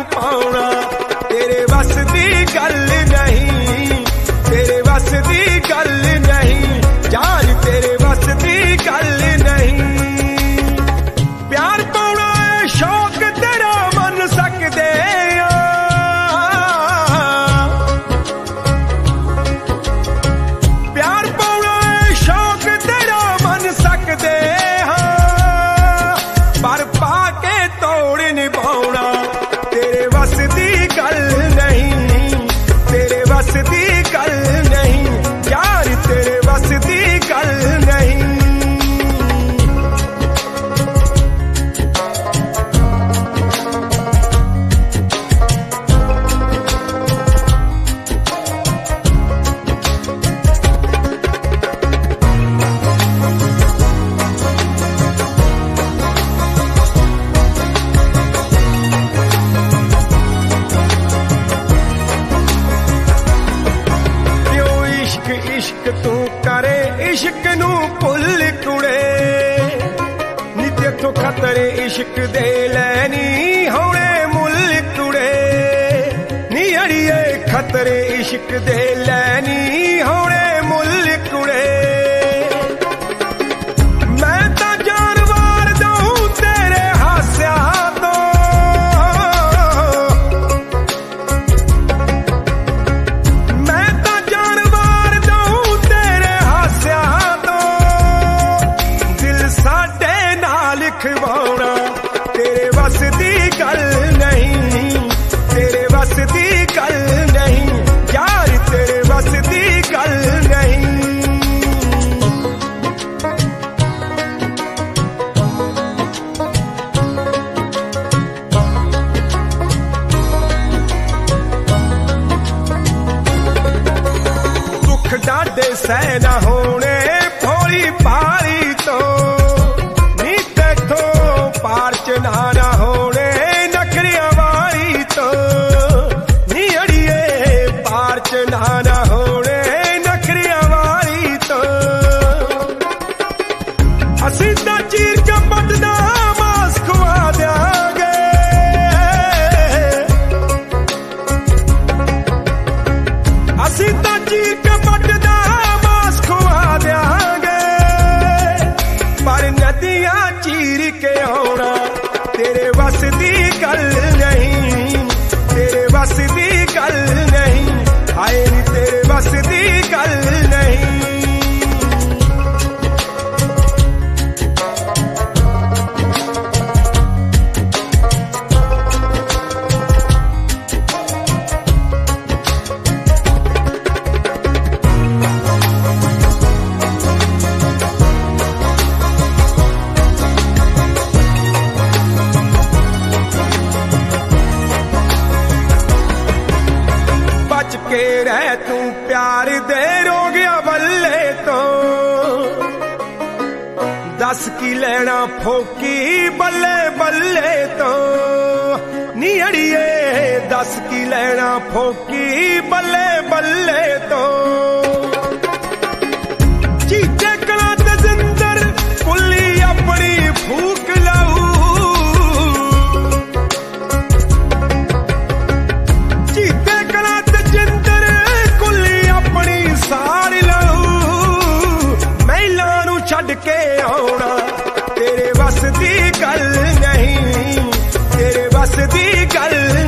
पाउणा तेरे वस दी गल नहीं, तेरे वस दी गल नहीं यार, तेरे वस दी गल नहीं। प्यार पाउणा है शौक तेरा मन सकदे आ, प्यार पाउणा है शौक तेरा मन सकदे हाँ, पर पाके तोड़ निभाउणा तेरे वस दी गल नहीं, तेरे वस दी गल नहीं यार, तेरे वस दी गल नहीं। इश्क तू करे इश्क नू भुल कुड़े, नी तेथों खतरे इश्क दे लैनी होने मुल कुड़े, नी अड़िए खतरे इश्क दे लैनी होने मुल कुड़े। मैं तां जान वार दूं तेरे हास्या तो, मैं तां जान वार दूं तेरे हास्या तो, दिल साडे नाल खवाउणा तेरे वस दी गल नहीं, तेरे वस दी गल नहीं यार, तेरे वस दी गल नहीं। दुख डाडे सह न होने भोली पारी तो, नी तेथों पार चना ना होने नखरिया वाली तो, नी अड़िए पार चना ना होने नखरिया वाली तो। असी तां चीर के पटदा मास खुआ देंगे, असी तां चीर के पटदा मास खुआ देंगे, पर नदियां चीर के आउणा तेरे वस दी गल नहीं, तेरे वस दी गल नहीं हाय नी, तेरे वस दी गल नहीं। बच के रह तू प्यार दे रोगिया बल्ले तो, दस की लेना फोकी बल्ले बल्ले तो, नी अड़िए दस की लेना फोकी बल्ले बल्ले तो। चीते कला ते जिंदर कुल्ली अपनी फूक लाऊ, चीते कला ते जिंदर कुल्ली अपनी सारी लाऊ, महिला नू छड्ड के आउणा तेरे वस दी गल नहीं, तेरे वस दी गल